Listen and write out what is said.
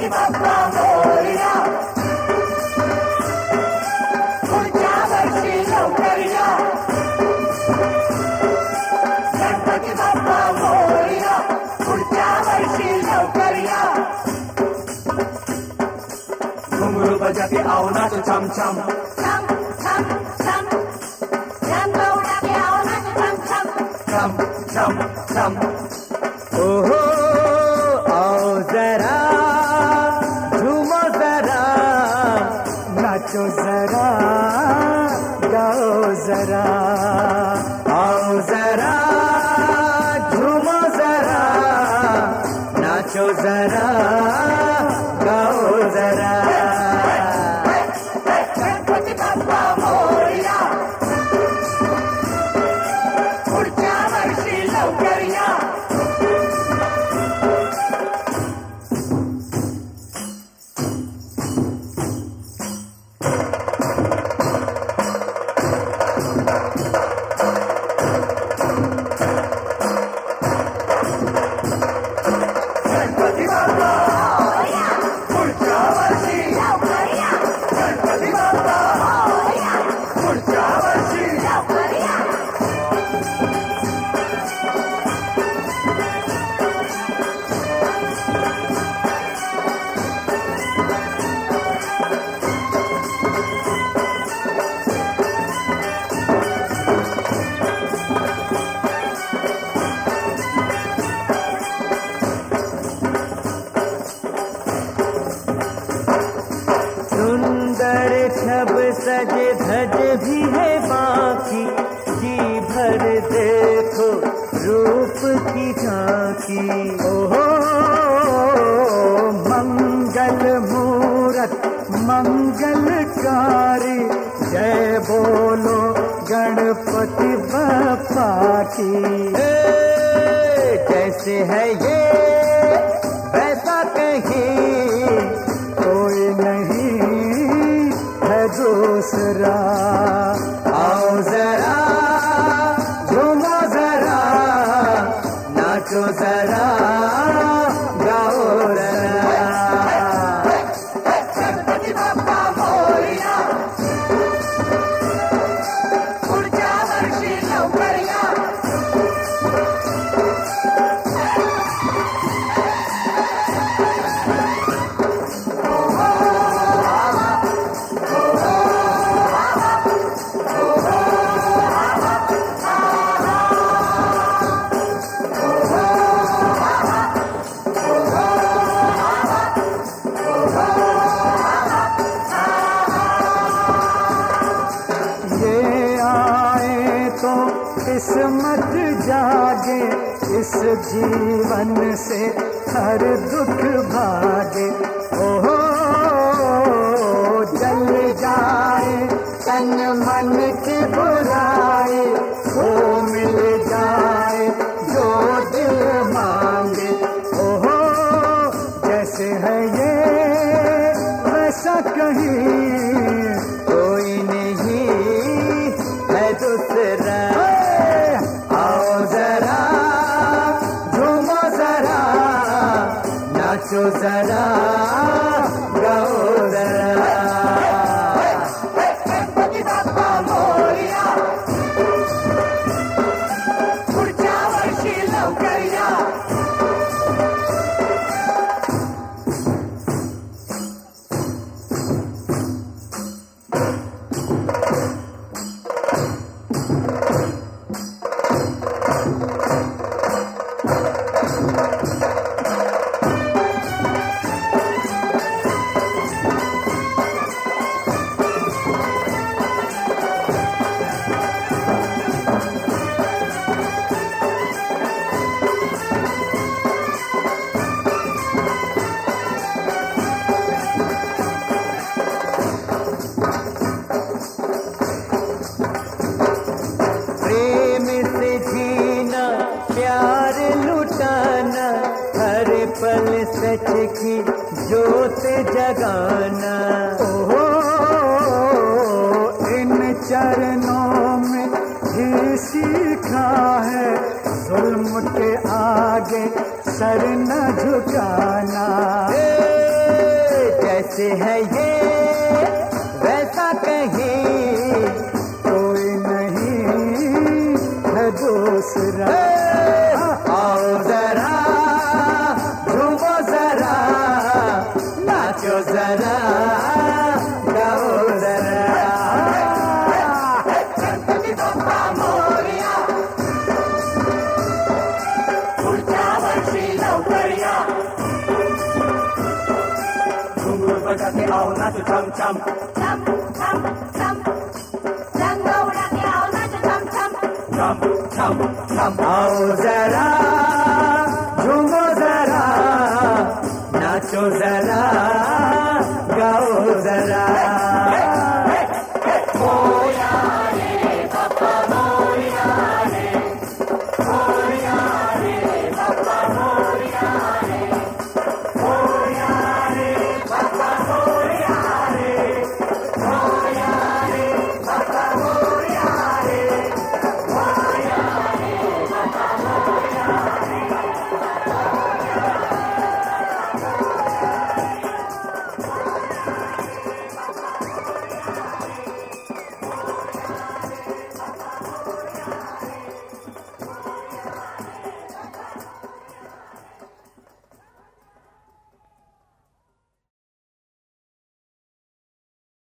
गणपति बाप्पा मोरया, पुढच्या वर्षी लवकर या. गणपति बाप्पा मोरया, पुढच्या वर्षी लवकर या. घुंगरू बजाते आओ नाचो छम छम छम छम छम. रंगो उड़ाते आओ नाचो छम छम छम छम छम. ओहो आओ जरा झूमो जरा, नाचो जरा गाओ जरा. आओ जरा झूमो जरा, नाचो जरा गाओ जरा. गणपति बाप्पा मोरया, पुढच्या वर्षी लवकर या. गणपति बाप्पा मोरया, पुढच्या वर्षी लवकर या. गणपति बाप्पा मोरया, पुढच्या वर्षी लवकर या. सुंदर छब सजे धज भी है बाकी, जी भर देखो रूप की झांकी. ओहो मंगल मूरत मंगलकारी, जय बोलो गणपति बाप्पा की. कैसे है ये वैसा कहीं कोई नहीं है दूसरा. आओ जरा झूमो जरा, नाचो जरा गाओ जरा. गणपति बाप्पा मोरया, पुढच्या वर्षी लवकर या. ये आए तो किस्मत जागे, इस जीवन से हर दुख भागे. ओहो जल जाए तन मन की बुराई, वो मिल जाए जो दिल मांगे. ओहो जैसे है ये वैसा कहीं कोई नहीं है दूसरा. आओ जरा झूमो जरा, नाचो जरा गाओ जरा. गणपति बाप्पा मोरया, पुढच्या वर्षी लवकर या. पल सच की ज्योत जगाना। ओहो इन चरणों में ही सीखा है जुल्म के आगे सर न झुकाना। जैसे है ये वैसा कहीं कोई नहीं है दूसरा। आओ जरा झूमो जरा नाचो जरा गाओ जरा। गणपति बप्पा मोरया, पुढच्या वर्षी लवकर या। घुंगरू बजाते आओ नाचो छम छम छम छम छम, रंग उड़ा के आओ नाचो छम छम। छम छम छम। आओ जरा झूमो जरा नाचो जरा गाओ जरा।